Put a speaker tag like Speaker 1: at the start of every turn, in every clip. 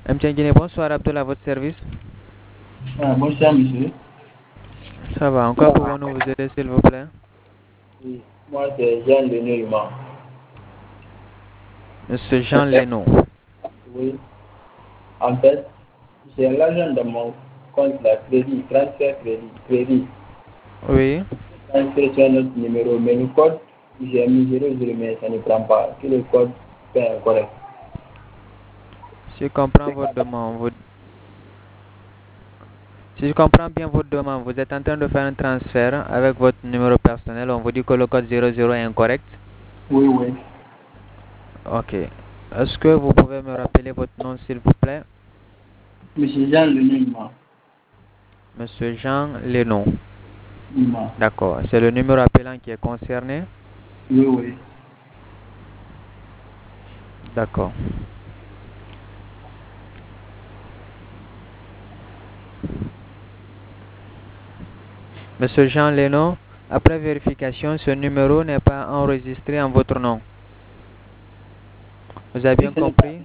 Speaker 1: MTN Guinée, bonsoir Abdoul, à votre service.
Speaker 2: Bonsoir, monsieur.
Speaker 1: Ça va, encore pouvons-nous vous aider, s'il vous plaît?
Speaker 2: Oui, moi, c'est Jean Lenormand.
Speaker 1: Monsieur Jean Leno.
Speaker 2: Oui, en fait, j'ai l'argent dans mon compte, la crédit, transfert crédit.
Speaker 1: Oui,
Speaker 2: Transfert sur notre numéro, mais le code, j'ai mis 00, mais ça ne prend pas. Que le code est incorrect.
Speaker 1: si je comprends votre demande, si je comprends bien votre demande, vous êtes en train de faire un transfert avec votre numéro personnel, on vous dit que le code 00 est incorrect.
Speaker 2: Oui, oui.
Speaker 1: Ok. Est-ce que vous pouvez me rappeler votre nom, s'il vous plaît?
Speaker 2: Monsieur Jean Lenormand.
Speaker 1: Monsieur Jean Leno.
Speaker 2: Oui,
Speaker 1: D'accord. C'est le numéro appelant qui est concerné?
Speaker 2: oui.
Speaker 1: D'accord. Monsieur Jean Leno, après vérification, ce numéro n'est pas enregistré en votre nom. Vous avez bien
Speaker 2: Oui, ce n'est pas.
Speaker 1: compris?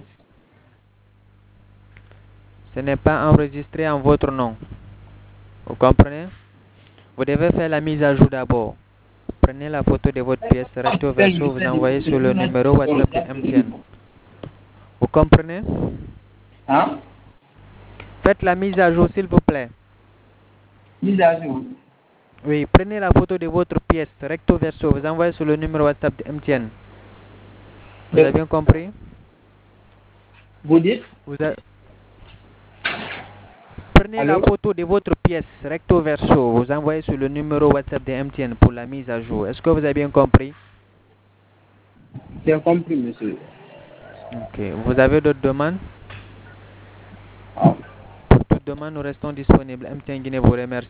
Speaker 1: Ce n'est pas enregistré en votre nom. Vous comprenez? Vous devez faire la mise à jour d'abord. Prenez la photo de votre pièce recto verso, vous envoyez sur le numéro WhatsApp de MTN. Vous comprenez?
Speaker 2: Hein?
Speaker 1: Faites la mise à jour, s'il vous plaît.
Speaker 2: Mise à jour.
Speaker 1: Oui, prenez la photo de votre pièce recto verso, vous envoyez sur le numéro WhatsApp de MTN. Vous avez bien compris?
Speaker 2: Vous dites?
Speaker 1: Prenez la
Speaker 2: Allô?
Speaker 1: photo de votre pièce recto verso, vous envoyez sur le numéro WhatsApp de MTN pour la mise à jour. Est-ce que vous avez bien compris?
Speaker 2: J'ai compris, monsieur.
Speaker 1: Ok. Vous avez d'autres demandes?
Speaker 2: Ah.
Speaker 1: Pour toute demande, nous restons disponibles. MTN Guinée vous remercie.